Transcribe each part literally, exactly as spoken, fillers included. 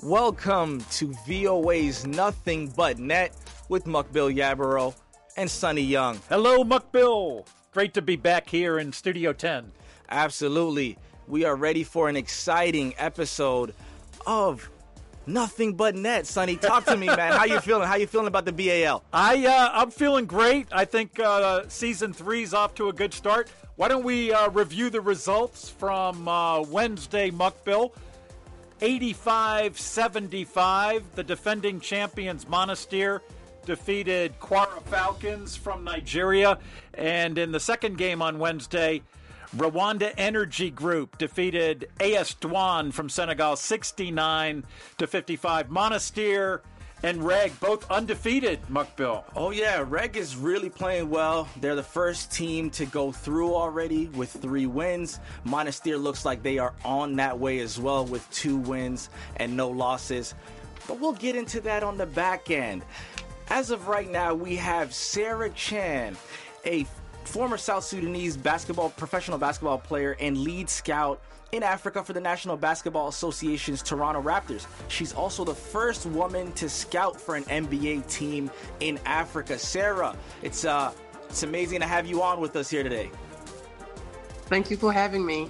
Welcome to V O A's Nothing But Net with Mukbil Yabaro and Sonny Young. Hello, Mukbil. Great to be back here in Studio ten. Absolutely. We are ready for an exciting episode of Nothing But Net. Sonny, talk to me, man. How you feeling? How you feeling about the B A L? I, uh, I'm feeling great. I think uh, season three's off to a good start. Why don't we uh, review the results from uh, Wednesday, Mukbil? eighty-five seventy-five, the defending champions Monastir defeated Kwara Falcons from Nigeria. And in the second game on Wednesday, Rwanda Energy Group defeated A S Douane from Senegal sixty-nine to fifty-five. Monastir and Reg both undefeated, Mukbil. Oh, yeah. Reg is really playing well. They're the first team to go through already with three wins. Monastir looks like they are on that way as well with two wins and no losses. But we'll get into that on the back end. As of right now, we have Sarah Chan, a former South Sudanese basketball professional basketball player and lead scout in Africa for the National Basketball Association's Toronto Raptors. She's also the first woman to scout for an N B A team in Africa. Sarah, it's uh, it's amazing to have you on with us here today. Thank you for having me.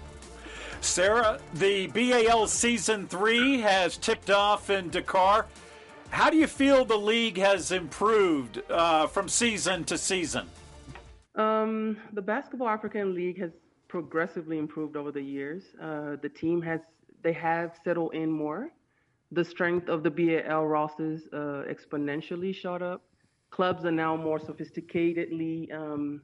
Sarah, the B A L Season three has ticked off in Dakar. How do you feel the league has improved uh, from season to season? Um, the Basketball African League has progressively improved over the years. Uh, the team has, they have settled in more. The strength of the B A L rosters uh, exponentially shot up. Clubs are now more sophisticatedly um,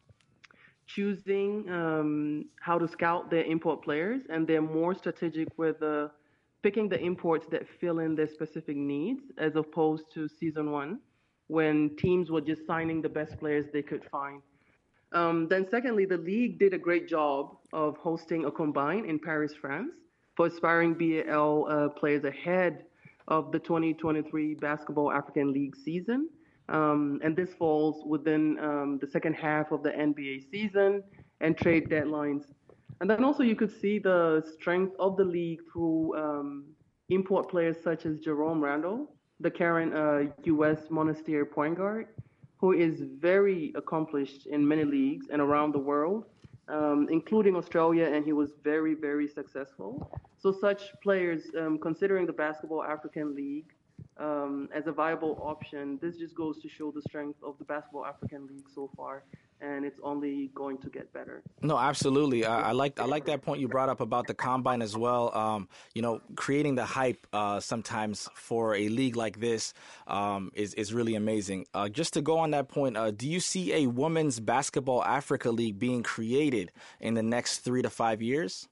choosing um, how to scout their import players, and they're more strategic with uh, picking the imports that fill in their specific needs, as opposed to season one, when teams were just signing the best players they could find. Um, then secondly, the league did a great job of hosting a combine in Paris, France, for aspiring B A L uh, players ahead of the twenty twenty-three Basketball African League season. Um, and this falls within um, the second half of the N B A season and trade deadlines. And then also you could see the strength of the league through um, import players such as Jerome Randall, the current uh, U S Monastir point guard, who is very accomplished in many leagues and around the world, um, including Australia, and he was very, very successful. So such players, um, considering the Basketball African League um, as a viable option, this just goes to show the strength of the Basketball African League so far, and it's only going to get better. No, absolutely. I, I like I like that point you brought up about the combine as well. Um, you know, creating the hype uh, sometimes for a league like this um, is is really amazing. Uh, just to go on that point, uh, do you see a women's basketball Africa League being created in the next three to five years?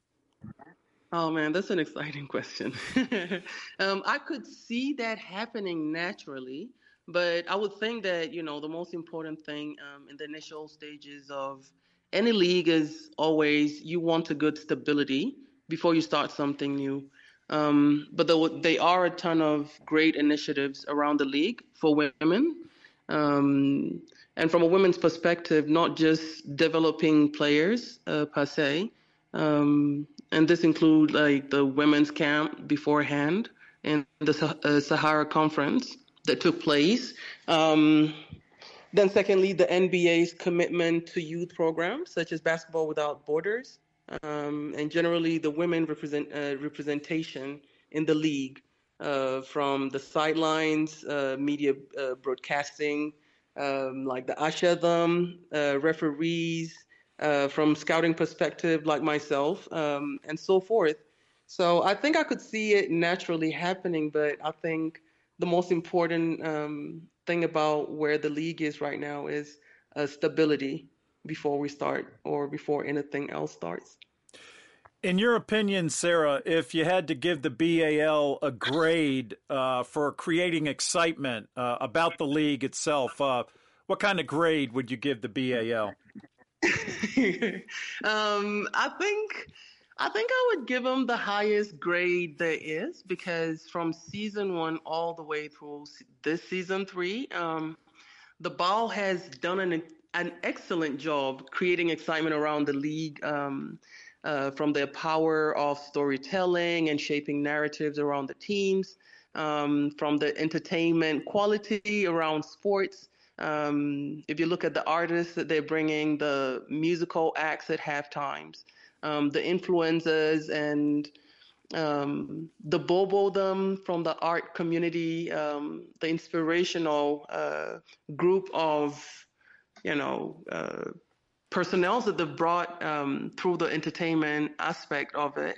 Oh man, that's an exciting question. um, I could see that happening naturally. But I would think that, you know, the most important thing um, in the initial stages of any league is always you want a good stability before you start something new. Um, but there, there are a ton of great initiatives around the league for women. Um, and from a women's perspective, not just developing players uh, per se. Um, and this includes like the women's camp beforehand in the uh, Sahara Conference that took place. Um, then secondly, the N B A's commitment to youth programs such as Basketball Without Borders, um, and generally the women represent, uh, representation in the league, uh, from the sidelines, uh, media uh, broadcasting, um, like the Ashadam, uh, referees, uh, from scouting perspective like myself, um, and so forth. So I think I could see it naturally happening, but I think the most important um, thing about where the league is right now is uh, stability before we start or before anything else starts. In your opinion, Sarah, if you had to give the B A L a grade uh, for creating excitement uh, about the league itself, uh, what kind of grade would you give the B A L? um, I think... I think I would give them the highest grade there is, because from season one all the way through this season three, um, the ball has done an an excellent job creating excitement around the league. Um, uh, from their power of storytelling and shaping narratives around the teams, um, from the entertainment quality around sports. Um, if you look at the artists that they're bringing, the musical acts at half times, um, the influencers and um, the Bobodom from the art community, um, the inspirational uh, group of, you know, uh, personnel that they've brought um, through the entertainment aspect of it.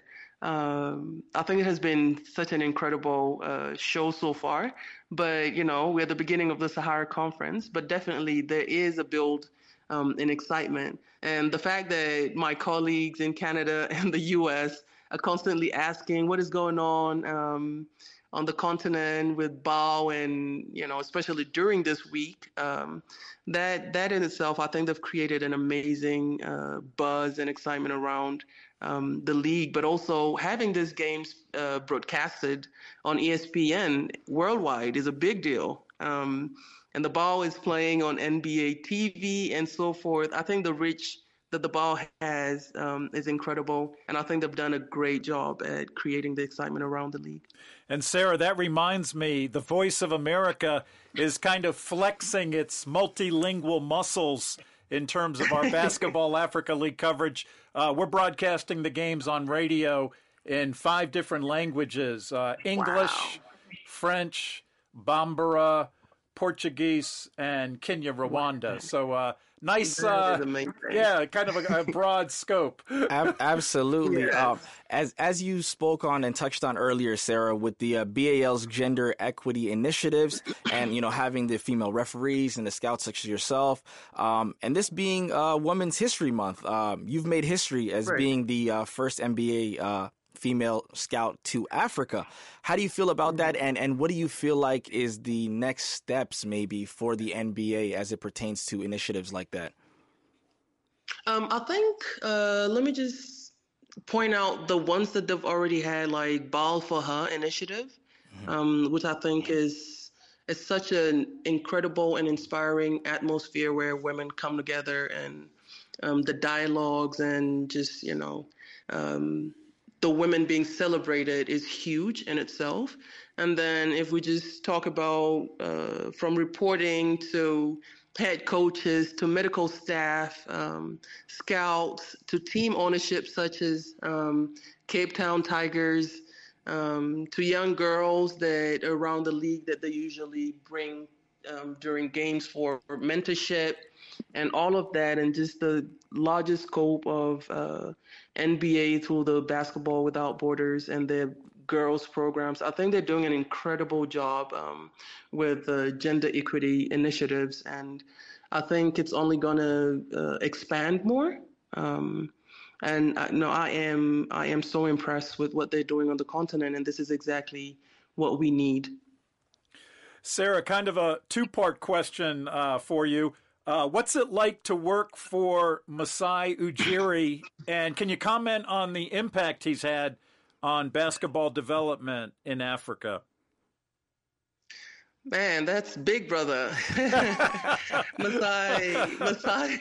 Um, I think it has been such an incredible uh, show so far. But, you know, we're at the beginning of the Sahara Conference, but definitely there is a build um, in excitement. And the fact that my colleagues in Canada and the U S are constantly asking what is going on um, on the continent with B A W and, you know, especially during this week, um, that that in itself, I think they've created an amazing uh, buzz and excitement around um, the league, but also having these games uh, broadcasted on E S P N worldwide is a big deal. Um, and the B A W is playing on N B A T V and so forth. I think the reach that the B A W has um, is incredible, and I think they've done a great job at creating the excitement around the league. And Sarah, that reminds me, the Voice of America is kind of flexing its multilingual muscles in terms of our Basketball Africa League coverage. Uh, we're broadcasting the games on radio in five different languages, uh, English, wow. French, Bambara, Portuguese, and Kenya, Rwanda. So uh, nice, uh, yeah, kind of a, a broad scope. Ab- absolutely. Yes. Um, as as you spoke on and touched on earlier, Sarah, with the uh, B A L's gender equity initiatives, and you know having the female referees and the scouts such as yourself, um, and this being uh, Women's History Month, um, you've made history as right. being the uh, first N B A Uh, female scout to Africa. How do you feel about that? And and what do you feel like is the next steps maybe for the N B A as it pertains to initiatives like that? Um, I think, uh, let me just point out the ones that they've already had, like Ball for Her initiative, mm-hmm. um, which I think is, is such an incredible and inspiring atmosphere where women come together and um, the dialogues and just, you know, um, the women being celebrated is huge in itself. And then if we just talk about uh, from reporting to head coaches to medical staff, um, scouts to team ownership such as um, Cape Town Tigers, um, to young girls that are around the league that they usually bring um, during games for mentorship and all of that, and just the larger scope of uh, N B A through the Basketball Without Borders and their girls programs. I think they're doing an incredible job um, with uh, gender equity initiatives, and I think it's only going to uh, expand more. Um, and I, no, I am I am so impressed with what they're doing on the continent, and this is exactly what we need. Sarah, kind of a two-part question uh, for you. Uh, what's it like to work for Masai Ujiri, and can you comment on the impact he's had on basketball development in Africa? Man, that's big brother. Masai, Masai.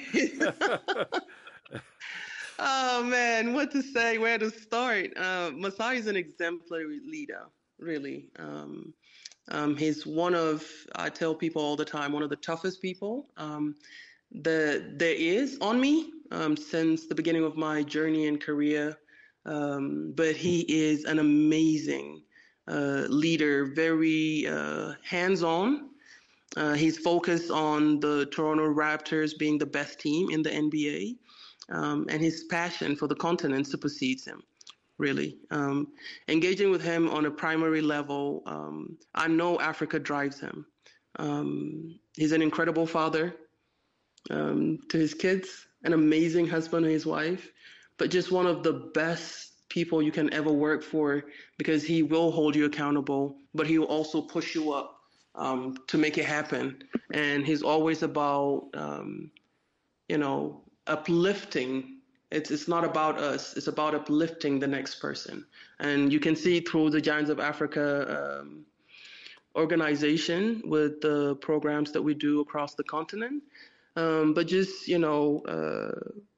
Oh, man, what to say, where to start? Uh, Masai is an exemplary leader, really. Um, Um, he's one of, I tell people all the time, one of the toughest people um, that there is on me um, since the beginning of my journey and career. Um, but he is an amazing uh, leader, very uh, hands-on. Uh, he's focused on the Toronto Raptors being the best team in the N B A, um, and his passion for the continent supersedes him. Really. Um, engaging with him on a primary level, um, I know Africa drives him. Um, he's an incredible father um, to his kids, an amazing husband to his wife, but just one of the best people you can ever work for, because he will hold you accountable, but he will also push you up um, to make it happen. And he's always about, um, you know, uplifting. It's it's not about us. It's about uplifting the next person. And you can see through the Giants of Africa um, organization with the programs that we do across the continent. Um, but just, you know, uh,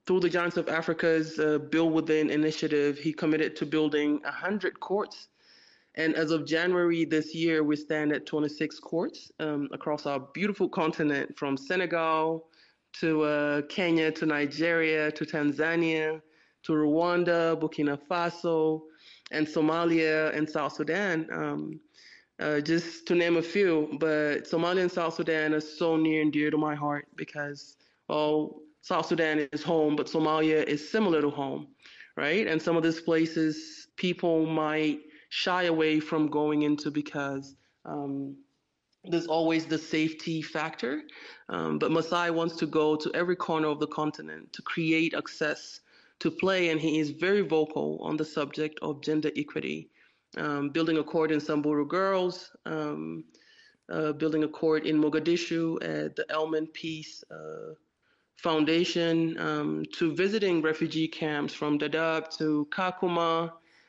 through the Giants of Africa's uh, Build Within initiative, he committed to building one hundred courts. And as of January this year, we stand at twenty-six courts um, across our beautiful continent, from Senegal to uh, Kenya to Nigeria to Tanzania to Rwanda, Burkina Faso, and Somalia and South Sudan, um, uh, just to name a few. But Somalia and South Sudan are so near and dear to my heart because, well, South Sudan is home, but Somalia is similar to home, right? And some of these places people might shy away from going into because um, there's always the safety factor. Um, but Masai wants to go to every corner of the continent to create access to play, and he is very vocal on the subject of gender equity. Um, building a court in Samburu Girls, um, uh, building a court in Mogadishu at the Elman Peace uh, Foundation, um, to visiting refugee camps from Dadaab to Kakuma,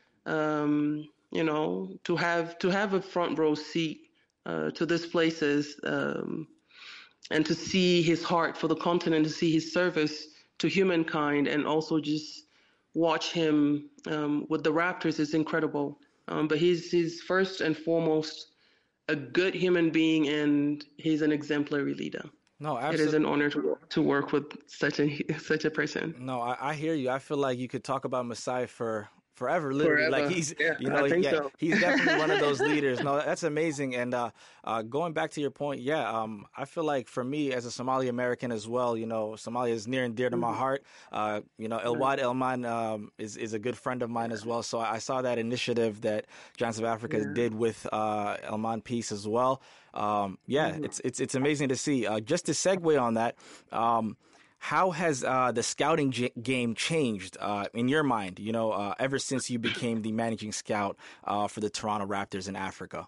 um, you know, to have to have a front row seat uh, to these places, um, and to see his heart for the continent, to see his service to humankind, and also just watch him um, with the Raptors is incredible. Um, but he's he's first and foremost a good human being, and he's an exemplary leader. No, absolutely. It is an honor to to work with such a such a person. No, I, I hear you. I feel like you could talk about Masai for forever, literally. Forever. Like he's, yeah, you know, I think yeah, so. he's definitely one of those leaders. No, that's amazing. And uh, uh, going back to your point, yeah, um, I feel like for me as a Somali American as well, you know, Somalia is near and dear to my Mhm. heart. Uh, you know, Elwad Elman um, is is a good friend of mine as well. So I saw that initiative that Giants of Africa Yeah. did with uh, Elman Peace as well. Um, yeah, Mhm. it's it's it's amazing to see. Uh, just to segue on that. Um, How has uh, the scouting j- game changed uh, in your mind, you know, uh, ever since you became the managing scout uh, for the Toronto Raptors in Africa?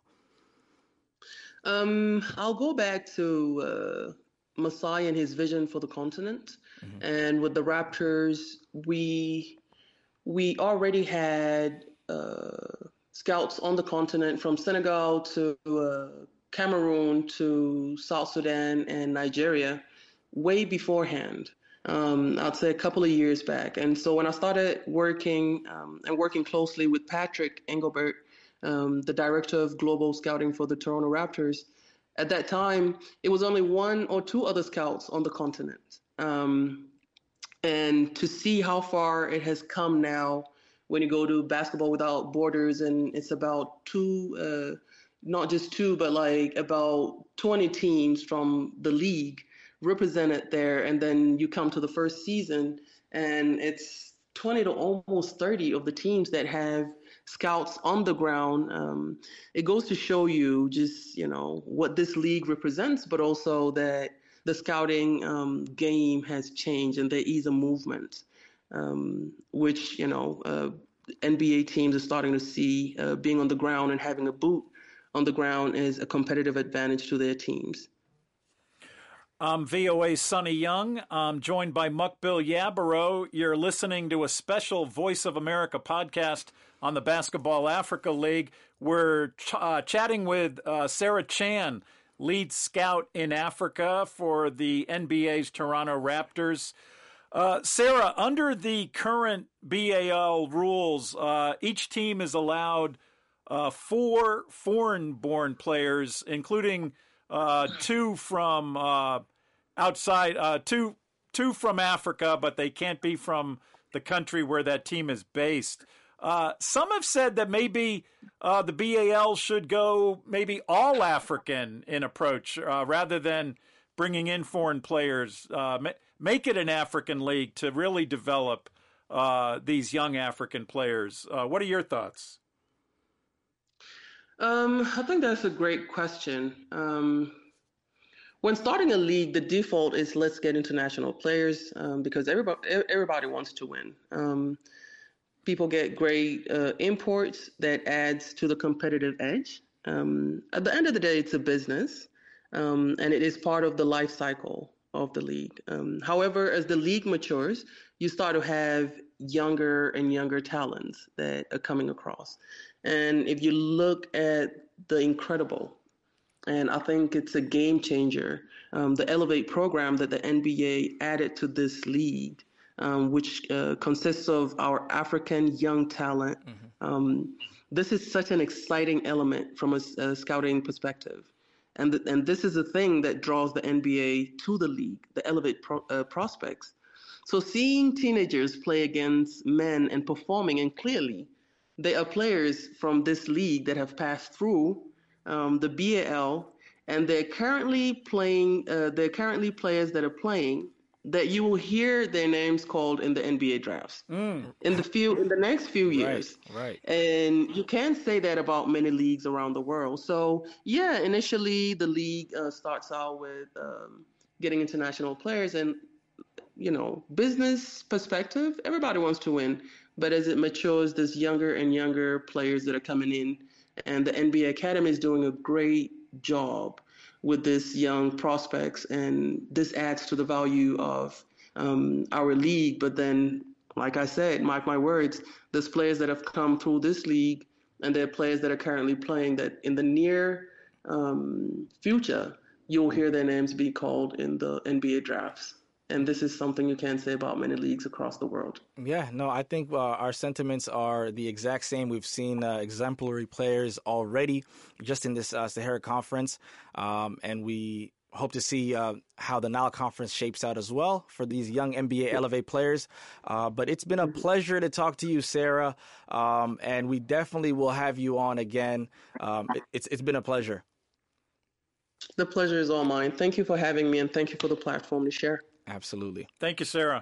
Um, I'll go back to uh, Masai and his vision for the continent. Mhm. And with the Raptors, we we already had uh, scouts on the continent from Senegal to uh, Cameroon to South Sudan and Nigeria way beforehand. Um, I'd say a couple of years back. And so when I started working um, and working closely with Patrick Engelbert, um, the director of global scouting for the Toronto Raptors, at that time, it was only one or two other scouts on the continent. Um, and to see how far it has come now when you go to Basketball Without Borders, and it's about two, uh, not just two, but like about twenty teams from the league represented there. And then you come to the first season, and it's twenty to almost thirty of the teams that have scouts on the ground. Um, it goes to show you just, you know, what this league represents, but also that the scouting um, game has changed and there is a movement, um, which, you know, uh, N B A teams are starting to see. Uh, being on the ground and having a boot on the ground is a competitive advantage to their teams. I'm V O A's Sonny Young. I'm joined by Mukbil Yabaro. You're listening to a special Voice of America podcast on the Basketball Africa League. We're ch- uh, chatting with uh, Sarah Chan, lead scout in Africa for the N B A's Toronto Raptors. Uh, Sarah, under the current B A L rules, uh, each team is allowed uh, four foreign-born players, including uh, two from uh, outside, uh, two two from Africa, but they can't be from the country where that team is based. Uh, some have said that maybe uh, the B A L should go maybe all African in approach uh, rather than bringing in foreign players. Uh, ma- make it an African league to really develop uh, these young African players. Uh, what are your thoughts? Um, I think that's a great question. Um, when starting a league, the default is let's get international players um, because everybody everybody wants to win. Um, people get great uh, imports that adds to the competitive edge. Um, at the end of the day, it's a business, um, and it is part of the life cycle of the league. Um, however, as the league matures, you start to have younger and younger talents that are coming across. And if you look at the Incredible, and I think it's a game changer, um, the Elevate program that the N B A added to this league um, which uh, consists of our African young talent. Mm-hmm. Um, this is such an exciting element from a, a scouting perspective. And, the, and this is the thing that draws the N B A to the league, the Elevate pro, uh, prospects. So seeing teenagers play against men and performing, and clearly they are players from this league that have passed through um, the B A L, and they're currently playing, uh, they're currently players that are playing that you will hear their names called in the N B A drafts mm. in the few in the next few years. Right, right. And you can't say that about many leagues around the world. So yeah, initially the league uh, starts out with um, getting international players, and you know, business perspective, everybody wants to win. But as it matures, there's younger and younger players that are coming in, and the N B A Academy is doing a great job with this young prospects, and this adds to the value of um, our league. But then, like I said, mark my words, there's players that have come through this league, and there are players that are currently playing that in the near um, future, you'll hear their names be called in the N B A drafts. And this is something you can't say about many leagues across the world. Yeah, no, I think uh, our sentiments are the exact same. We've seen uh, exemplary players already just in this uh, Sahara Conference, um, and we hope to see uh, how the Nile Conference shapes out as well for these young N B A Elevate players. Uh, but it's been a pleasure to talk to you, Sarah, um, and we definitely will have you on again. Um, it, it's It's been a pleasure. The pleasure is all mine. Thank you for having me, and thank you for the platform to share. Absolutely. Thank you, Sarah.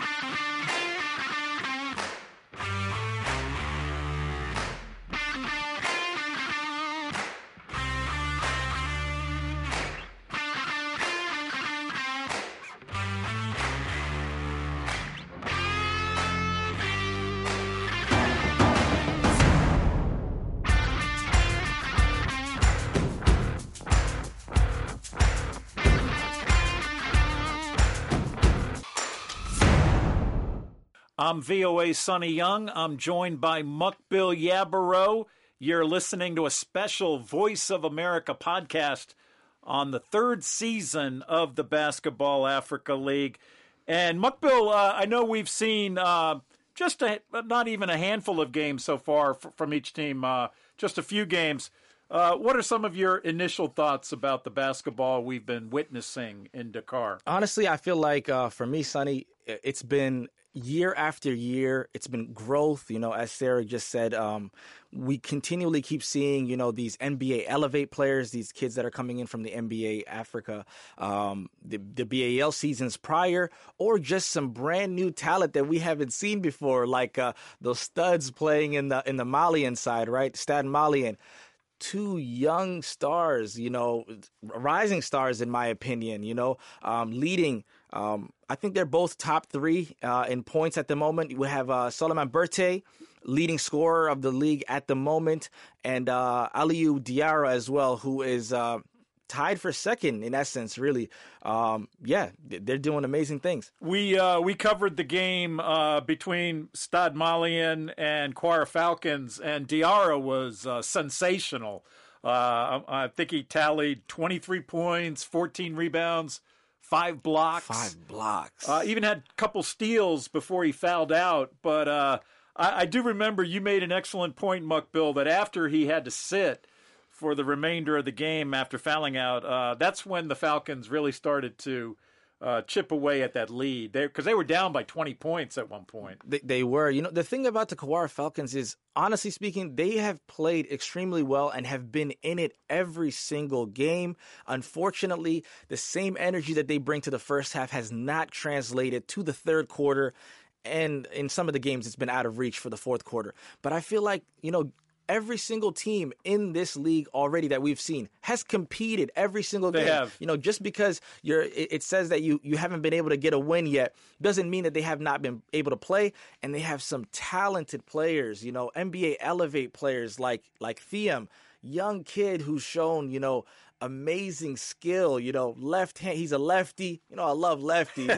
I'm V O A's Sonny Young. I'm joined by Mukbil Yabaro. You're listening to a special Voice of America podcast on the third season of the Basketball Africa League. And Mukbil, uh, I know we've seen uh, just a, not even a handful of games so far f- from each team, uh, just a few games. Uh, what are some of your initial thoughts about the basketball we've been witnessing in Dakar? Honestly, I feel like uh, for me, Sonny, it's been year after year, it's been growth. You know, as Sarah just said, um, we continually keep seeing, you know, these N B A Elevate players, these kids that are coming in from the N B A Africa, um, the, the B A L seasons prior, or just some brand new talent that we haven't seen before, like uh, those studs playing in the in the Malian side, right? Stade Malien. Two young stars, you know, rising stars, in my opinion, you know, um, leading. Um, I think they're both top three uh, in points at the moment. We have uh, Solomon Berté, leading scorer of the league at the moment, and uh, Aliou Diarra as well, who is uh, tied for second in essence, really. Um, yeah, they're doing amazing things. We uh, we covered the game uh, between Stade Malien and Kwara Falcons, and Diarra was uh, sensational. Uh, I think he tallied twenty-three points, fourteen rebounds, five blocks. Five blocks. Uh, even had a couple steals before he fouled out. But uh, I, I do remember you made an excellent point, Mukbil, that after he had to sit for the remainder of the game after fouling out, uh, that's when the Falcons really started to uh, chip away at that lead. Because they, they were down by twenty points at one point. They, they were. You know, the thing about the Kwara Falcons is, honestly speaking, they have played extremely well and have been in it every single game. Unfortunately, the same energy that they bring to the first half has not translated to the third quarter. And in some of the games, it's been out of reach for the fourth quarter. But I feel like, you know, every single team in this league already that we've seen has competed every single they game. Have. You know, just because you're, it, it says that you, you haven't been able to get a win yet doesn't mean that they have not been able to play. And they have some talented players, you know, N B A Elevate players like like Thiem, young kid who's shown, you know, amazing skill, you know, left hand. He's a lefty. You know, I love lefties.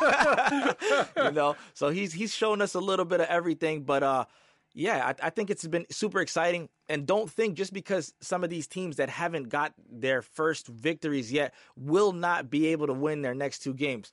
you know, so he's he's shown us a little bit of everything. But uh, yeah, I, I think it's been super exciting. And don't think just because some of these teams that haven't got their first victories yet will not be able to win their next two games.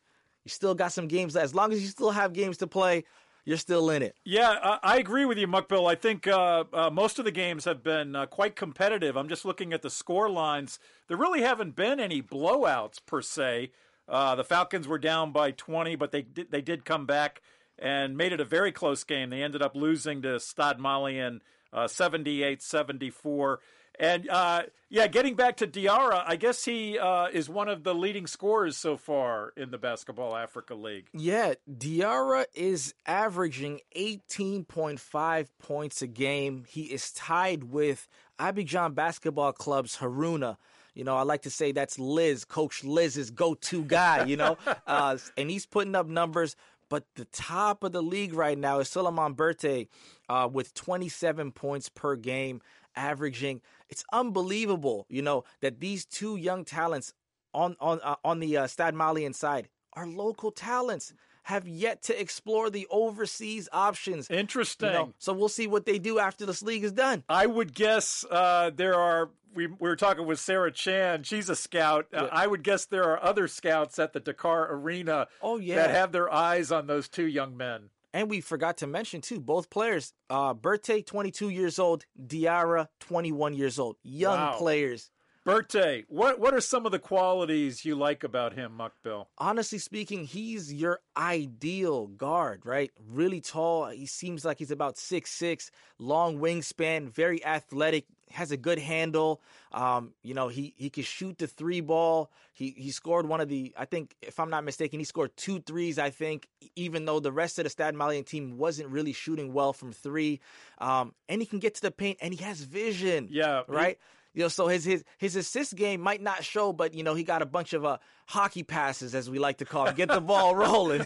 You still got some games. As long as you still have games to play, you're still in it. Yeah, I, I agree with you, Mukbil. I think uh, uh, most of the games have been uh, quite competitive. I'm just looking at the score lines. There really haven't been any blowouts per se. Uh, the Falcons were down by twenty, but they did, they did come back and made it a very close game. They ended up losing to Stade Malien uh, seventy-eight seventy-four. And, uh, yeah, getting back to Diarra, I guess he uh, is one of the leading scorers so far in the Basketball Africa League. Yeah, Diarra is averaging eighteen point five points a game. He is tied with Abidjan Basketball Club's Haruna. You know, I like to say that's Liz, Coach Liz's go-to guy, you know, uh, and he's putting up numbers. But the top of the league right now is Suleiman Berthe uh, with twenty-seven points per game, averaging. It's unbelievable, you know, that these two young talents on on uh, on the uh, Stade Malien side are local talents, have yet to explore the overseas options. Interesting. You know, so we'll see what they do after this league is done. I would guess uh, there are. We, we were talking with Sarah Chan. She's a scout. Uh, I would guess there are other scouts at the Dakar Arena oh, yeah. that have their eyes on those two young men. And we forgot to mention, too, both players. Uh, Berthe, twenty-two years old. Diarra, twenty-one years old. Young wow. players. Berthe, what what are some of the qualities you like about him, Mukbil? Honestly speaking, he's your ideal guard, right? Really tall. He seems like he's about six six, long wingspan, very athletic, has a good handle. Um, you know, he, he can shoot the three ball. He he scored one of the, I think, if I'm not mistaken, he scored two threes, I think, even though the rest of the Stade Malien team wasn't really shooting well from three. Um, and he can get to the paint, and he has vision. Yeah. Right? He- You know, so his his his assist game might not show, but you know he got a bunch of uh, hockey passes, as we like to call it, get the ball rolling.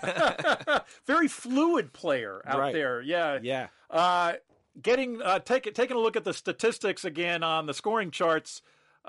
Very fluid player out right. there, yeah, yeah. Uh, getting uh, take, taking a look at the statistics again on the scoring charts.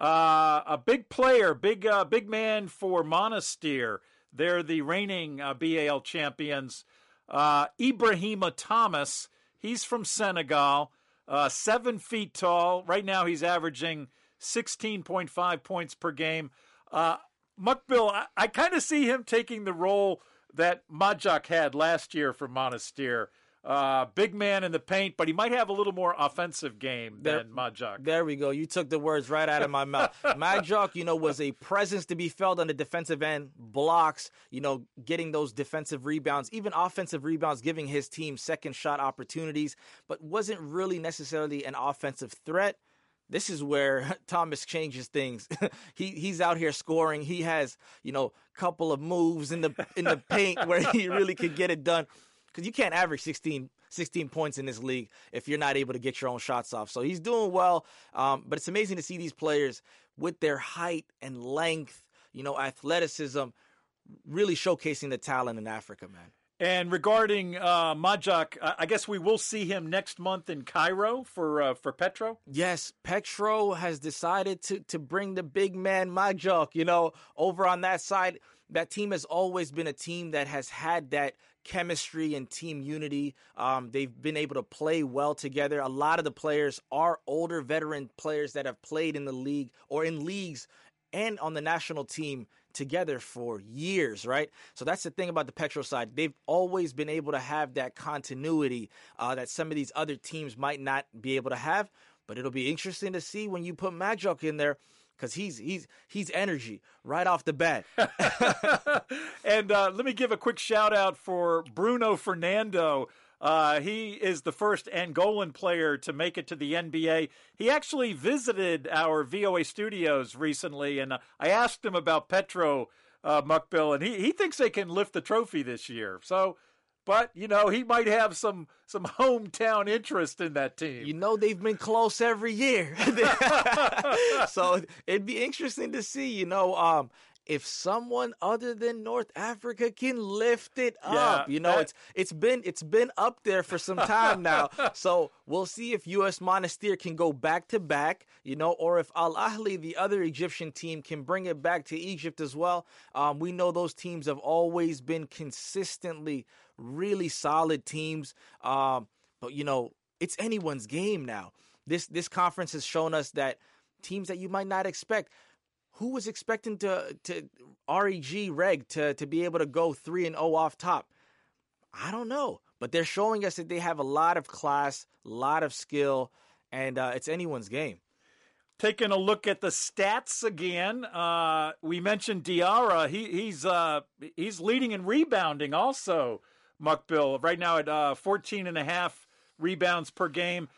Uh, a big player, big uh, big man for Monastir. They're the reigning uh, B A L champions. Uh, Ibrahima Thomas. He's from Senegal. Uh, seven feet tall. Right now he's averaging sixteen point five points per game. Uh, Mukbil, I, I kind of see him taking the role that Majak had last year for Monastir. Uh, big man in the paint, but he might have a little more offensive game there, than Majak. There we go. You took the words right out of my mouth. Majak, you know, was a presence to be felt on the defensive end, blocks, you know, getting those defensive rebounds, even offensive rebounds, giving his team second shot opportunities, but wasn't really necessarily an offensive threat. This is where Thomas changes things. he he's out here scoring. He has, you know, a couple of moves in the in the paint where he really could get it done. Because you can't average sixteen, sixteen points in this league if you're not able to get your own shots off. So he's doing well. Um, but it's amazing to see these players with their height and length, you know, athleticism, really showcasing the talent in Africa, man. And regarding uh, Majak, I guess we will see him next month in Cairo for uh, for Petro. Yes, Petro has decided to to bring the big man Majak, you know, over on that side. That team has always been a team that has had that chemistry and team unity. Um, they've been able to play well together. A lot of the players are older veteran players that have played in the league or in leagues and on the national team together for years, right? So that's the thing about the Petro side. They've always been able to have that continuity uh, that some of these other teams might not be able to have. But it'll be interesting to see when you put Majak in there, because he's he's he's energy right off the bat. And uh, let me give a quick shout out for Bruno Fernando. Uh, he is the first Angolan player to make it to the N B A. He actually visited our V O A studios recently, and uh, I asked him about Petro, uh, Mukbil, and he, he thinks they can lift the trophy this year. So, but, you know, he might have some some hometown interest in that team. You know, they've been close every year. So it'd be interesting to see, you know, um, if someone other than North Africa can lift it up. Yeah, you know, that... it's it's been it's been up there for some time now. So we'll see if U S Monastir can go back to back, you know, or if Al Ahly, the other Egyptian team, can bring it back to Egypt as well. Um, we know those teams have always been consistently really solid teams. Um, but, you know, it's anyone's game now. This this conference has shown us that teams that you might not expect. who was expecting to to R E G Reg to to be able to go three and oh off top? I don't know, but they're showing us that they have a lot of class, a lot of skill, and uh, it's anyone's game. Taking a look at the stats again, uh, we mentioned Diarra. He, he's uh, he's leading in rebounding also, Mukbil, right now at uh, fourteen and a half rebounds per game.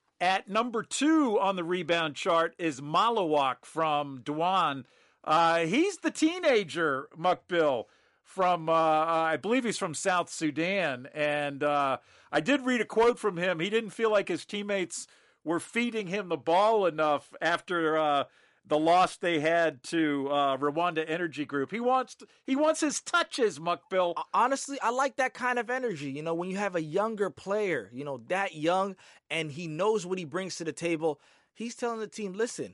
At number two on the rebound chart is Malawak from Douane. Uh, he's the teenager, Mukbil, from, uh, I believe he's from South Sudan. And uh, I did read a quote from him. He didn't feel like his teammates were feeding him the ball enough after uh, the loss they had to uh, Rwanda Energy Group. He wants he wants his touches, Mukbil. Honestly, I like that kind of energy. You know, when you have a younger player, you know, that young, and he knows what he brings to the table, he's telling the team, listen,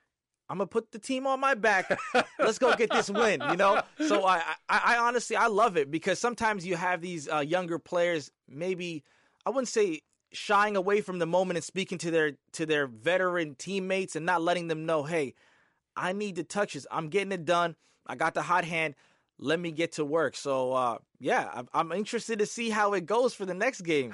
I'm going to put the team on my back. Let's go get this win, you know? So I, I, I honestly, I love it because sometimes you have these uh, younger players, maybe, I wouldn't say shying away from the moment and speaking to their to their veteran teammates and not letting them know, hey, I need the touches. I'm getting it done. I got the hot hand. Let me get to work. So, uh, yeah, I'm, I'm interested to see how it goes for the next game.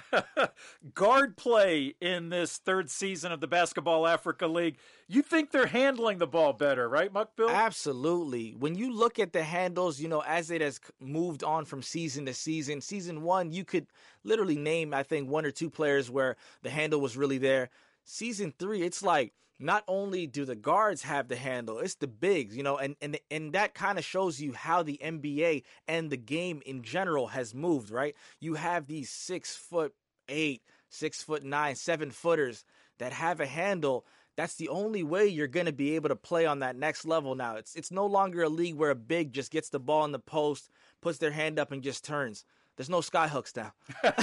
Guard play in this third season of the Basketball Africa League. You think they're handling the ball better, right, Mukbil? Absolutely. When you look at the handles, you know, as it has moved on from season to season, season one, you could literally name, I think, one or two players where the handle was really there. Season three, it's like, not only do the guards have the handle, it's the bigs, you know, and, and, and that kind of shows you how the N B A and the game in general has moved, right? You have these six foot eight, six foot nine, seven footers that have a handle. That's the only way you're going to be able to play on that next level now. It's it's no longer a league where a big just gets the ball in the post, puts their hand up, and just turns. There's no sky hooks now.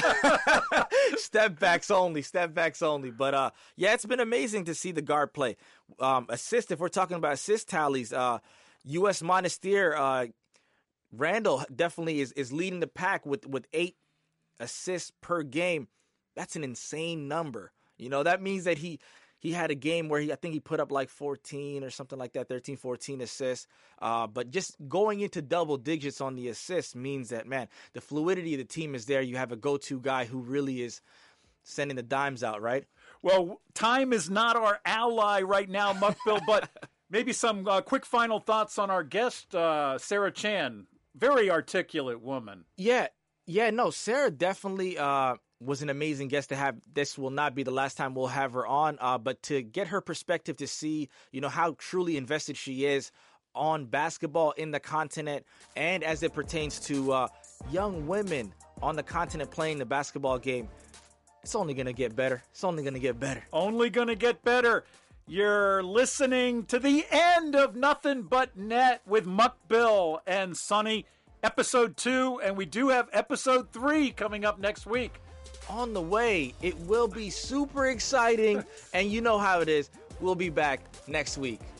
Step backs only, step backs only. But, uh, yeah, it's been amazing to see the guard play. Um, assist, if we're talking about assist tallies, uh, U S Monastir, uh, Randall definitely is, is leading the pack with, with eight assists per game. That's an insane number. You know, that means that he he had a game where he I think he put up like fourteen or something like that, thirteen, fourteen assists. Uh, but just going into double digits on the assists means that, man, the fluidity of the team is there. You have a go-to guy who really is sending the dimes out, right? Well, time is not our ally right now, Mukbil, but maybe some uh, quick final thoughts on our guest, uh, Sarah Chan. Very articulate woman. Yeah, yeah, no, Sarah definitely uh, was an amazing guest to have. This will not be the last time we'll have her on, uh, but to get her perspective to see, you know, how truly invested she is on basketball in the continent and as it pertains to uh, young women on the continent playing the basketball game. It's only going to get better. It's only going to get better. Only going to get better. You're listening to the end of Nothing But Net with Mukbil and Sonny, episode two, and we do have episode three coming up next week. On the way. It will be super exciting, and you know how it is. We'll be back next week.